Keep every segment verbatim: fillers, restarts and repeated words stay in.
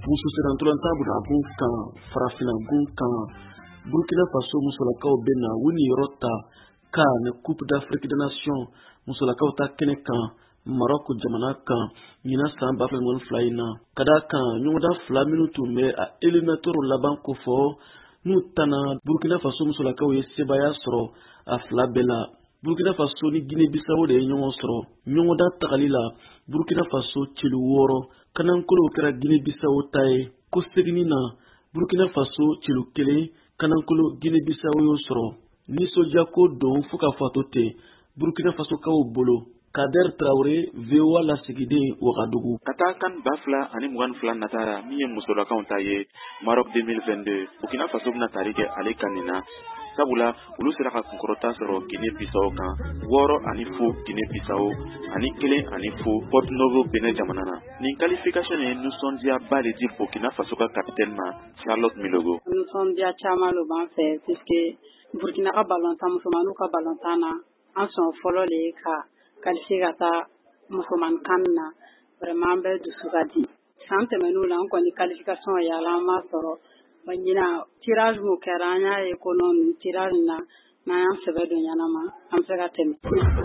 mususirantolantan bunagun kan farafinagun kan Burkina Faso musolakaw bena wini yɔrɔ ta ka ni Coupe d'Afrique des Nations musolakaw ta kɛnɛ kan Maroc jamana kan ɲina san ba fila ni fila in na ka d'a kan ɲɔgɔndan fila minnu tun bɛ a éliminatoire laban kofɔ n'u tana Burkina Faso musolakaw ye sebaya sɔrɔ a fila bɛɛ la. Burkina Faso ni Guinée Bissau de ye ɲɔgɔn sɔrɔ ɲɔgɔndan tagali la. Burkina Faso celu wɔɔrɔ kanankolo kɛra Guinée Bissau ta ye ko seginni na Burkina Faso celu kelen kanankolo Guinée Bissau y'o sɔrɔ nisɔndiya ko don fo ka fɔ to ten Burkina Faso kaw bolo. Kader Traoré V O A lasigiden Ouagadougou. Ka taa kan ba fila ani mugan fila natara min ye musolakaw ta ye Maroc deux mille vingt-deux Burkina Faso bɛna tari kɛ ale kan nin na sabula olu sera ka kunkɔrɔta sɔrɔ Guinée Bissau kan wɔɔrɔ ani fo Guinée Bissau ani kelen ani fo Porto Novo Benin jamana na. Nin qualification ye nisɔndiyaba de di Burkina Faso ka capitaine ma Charlotte Milogo. Nisɔndiya caman lo b'an fɛ puisque Burkina ka ballontan musomanninw ka ballontan na an sɔn fɔlɔ le ye ka qualifié ka taa musoman kan na vraiment an bɛ dusu ka di. San tɛmɛn'u la an kɔni qualification yala an ma sɔrɔ wa ɲina tirage min kɛra an y'a ye ko non nin tirage na n'an y'an sɛbɛ don ɲanama an bɛ se ka tɛmɛ.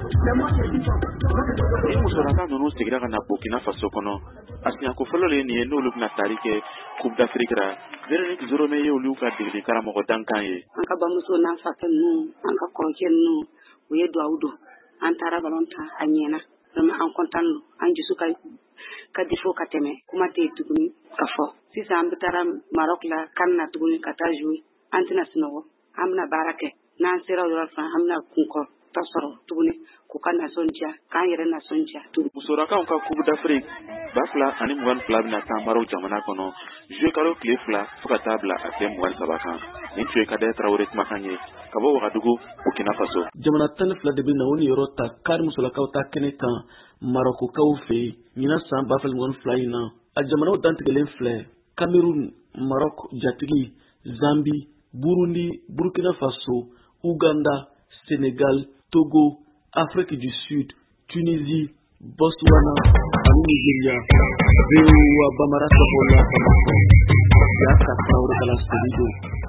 Ni musolaka ninnu segira ka na Burkina Faso kɔnɔ a siɲɛko fɔlɔ le ye nin ye n'olu bɛna tari kɛ Coupe d'Afrique ra. Véronique Zorome ye olu ka degeli karamɔgɔ dankan ye. An ka bamuso n'an fakɛ ninnu an ka kɔrɔkɛ ninnu u ye duwawu don an taara ballon ta a ɲɛna vraiment an content don an dusu ka ka di fo ka tɛmɛ kuma tɛ tuguni ka fɔ sisan an bɛ taara Maroc la kan na tuguni ka taa jouer an tɛna sunɔgɔ an bɛna baara kɛ n'an sera o yɔrɔ fana an bɛna kunkɔrɔta sɔrɔ tuguni k'u ka nasɔndiya k'an yɛrɛ nasɔndiya tuguni. Musolakaw ka Coupe d'Afrique ba fila ani mugan fila bɛna taa Maroc jamana kɔnɔ jouer kalo tile fila fo ka taa bila a tɛ mugan saba kan. Nin tun ye Kader Traoré kumakan ye ka bɔ Ouagadougou Burkina Faso. Jamana tan ni fila de bɛ na o ni yɔrɔ ta kari musolakaw ta kɛnɛ kan Marokokaw fɛ ɲina san ba fila ni fila in na a jamanaw dantigɛlen filɛ Cameroun, Maroc jatigi, Zambie, Burundi, Burkina Faso, Ouganda, Sénégal, Togo, Afrique du Sud, Tunisie, Botswana ani Nigeria. V O A Bamara Sabola Bamako. Yaka Traoré kala Sénégal.